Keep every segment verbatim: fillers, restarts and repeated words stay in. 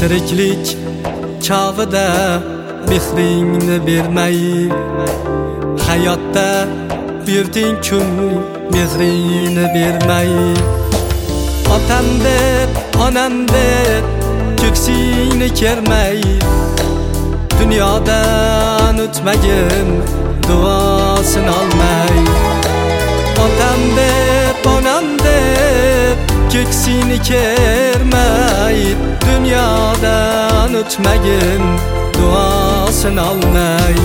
tiriklik chog'ida mehringni bermay hayotda berding kun mehrini bermay otam deb onam deb ko'ksingni kermay dunyodan o'tmagin duosini olmay otam deb onam deb ko'ksingni kermay dunyodan o'tmagin duosini olmay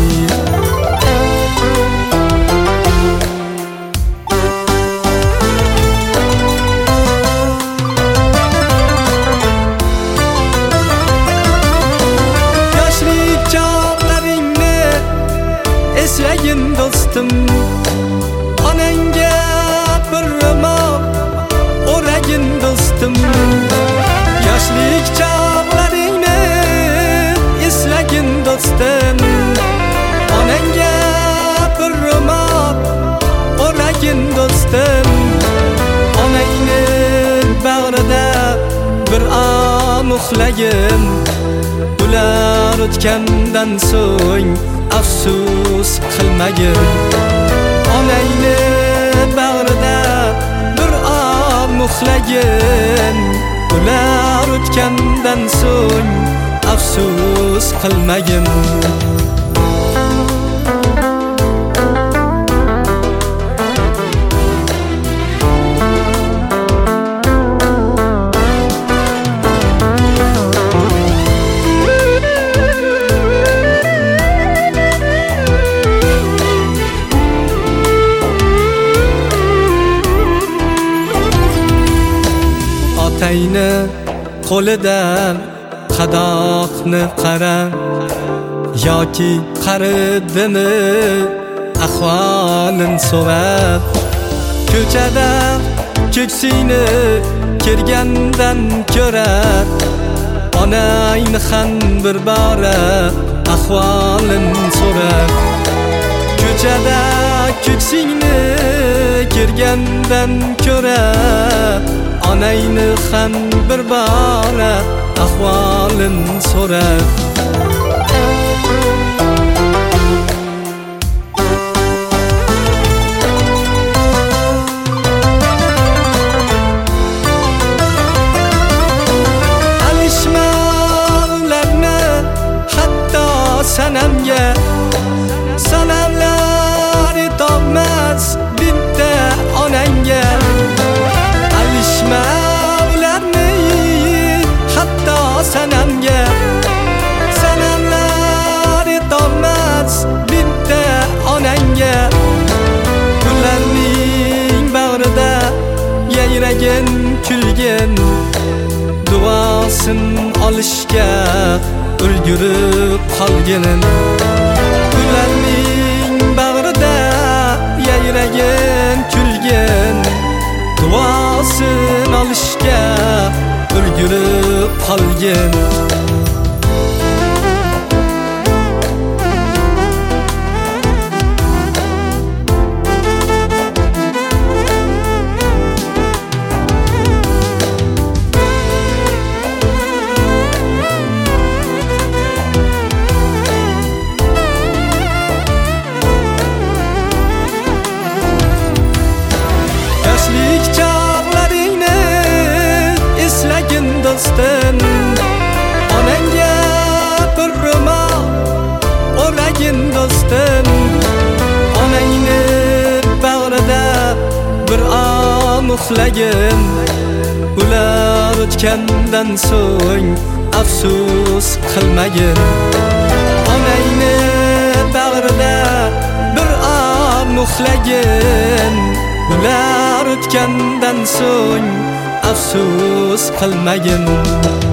eslagin do'stim onangga bir ro'mol o'ragin do'stim yoshlik chog'laringni eslagin do'stim onangga bir ro'mol o'ragin do'stim onangni bag'rida bir om uxlagin ular o'tgandan so'ng afsus qilmagin onangni bag'rida bir om uxlagin ular o'tgandan so'ng afsus qilmagin otangni qo'lidan qadoqni qara yoki qaridimi ahvolin so'rab ko'chada ko'ksingni kergandan ko'ra onangni ham bir bora ahvolin so'rab ko'chada ko'ksingni kergandan ko'ra onangni ham bir bora ahvolin so'rab alishma ularni hatto sanamga sanamlar yetolmas bitta onangga alishma ularni hatto sanamga sanamlar yetolmas bitta onangga ularning bag'rida yayragin kulgin duosin olishga ulgurib qolgin ularning bag'rida yayragin kulgin duosin olishga ulgurib qolgin yoshlik chog'laringni eslagin do'stim onangga bir ro'mol o'ragin do'stim onangni bag'rida bir om uxlagin ular o'tgandan so'ng afsus qilmagin onangni bag'rida bir om uxlagin ular o'tgandan so'ng afsus qilmagin